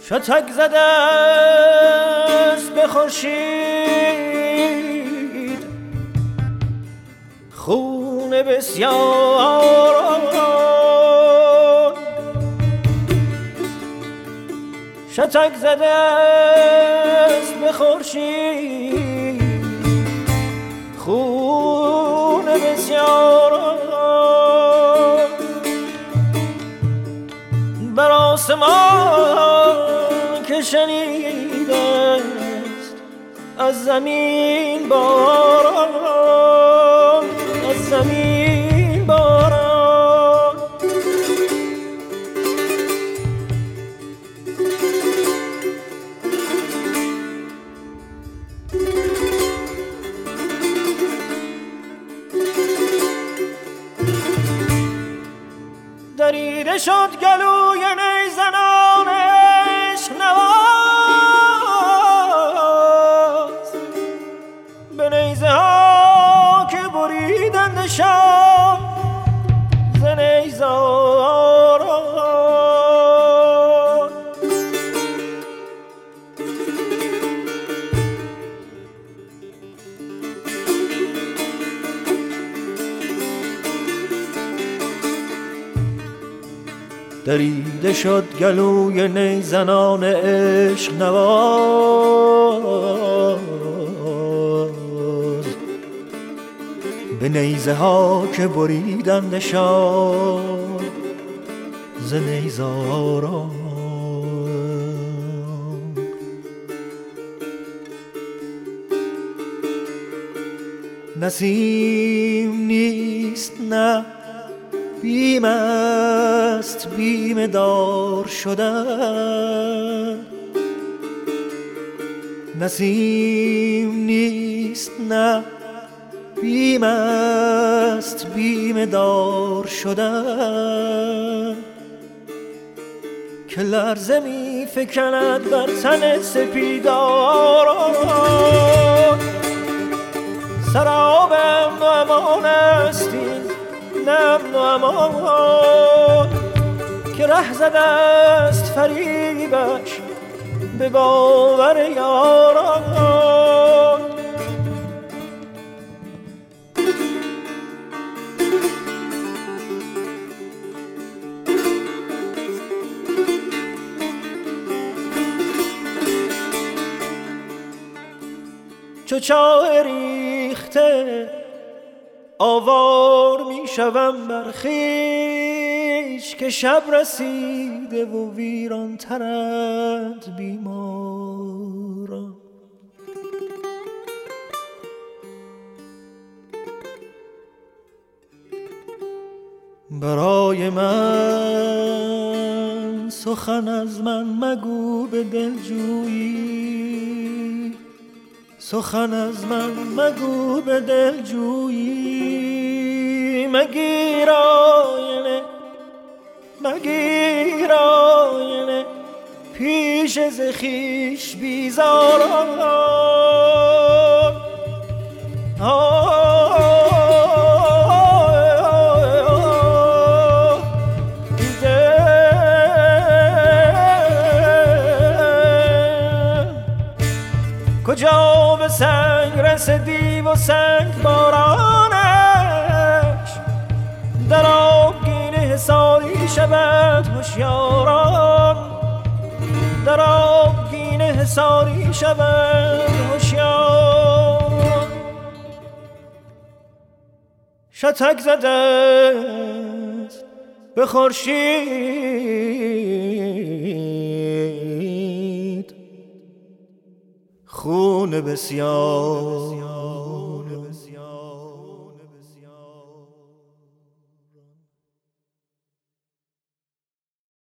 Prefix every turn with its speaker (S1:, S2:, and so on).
S1: شتک زده است به خورشید خون بسیار، شتک زده است به خورشید خون بسیار، بر آسمان که شنیده است از زمین باران، از زمین باران. دریده شد گلوی نیزنان عشق نواز به نیزه ها که بریدند شام ز نیزاران. دریده شد گلوی نیزنان عشق نواز به نیزه ها که بریدندشان ز نیزاران. نسیم نیست نه بیم است بیم دار شدن، نسیم نیست نه بیم است بیم دار شدن که لرزه می فکند بر تن سپیداران. سراب امن و امان است این امن و امان که ره زده است فریبش به باور یاران. چو چاه ریخته آوار می شوم بر خویش که شب رسیده و ویران ترند بیماران. برای من سخن از من مگو به دلجویی، سخن از من مگو به دلجویی. مگیر آینه مگیر آینه پیش ز خویش بیزاران. کجا به سنگ رسیدی و سنگ بارانش در آبگینه حصاری شود هوشیاران، در آبگینه حصاری شود هوشیاران. شتک زده به خورشید خون بسیار.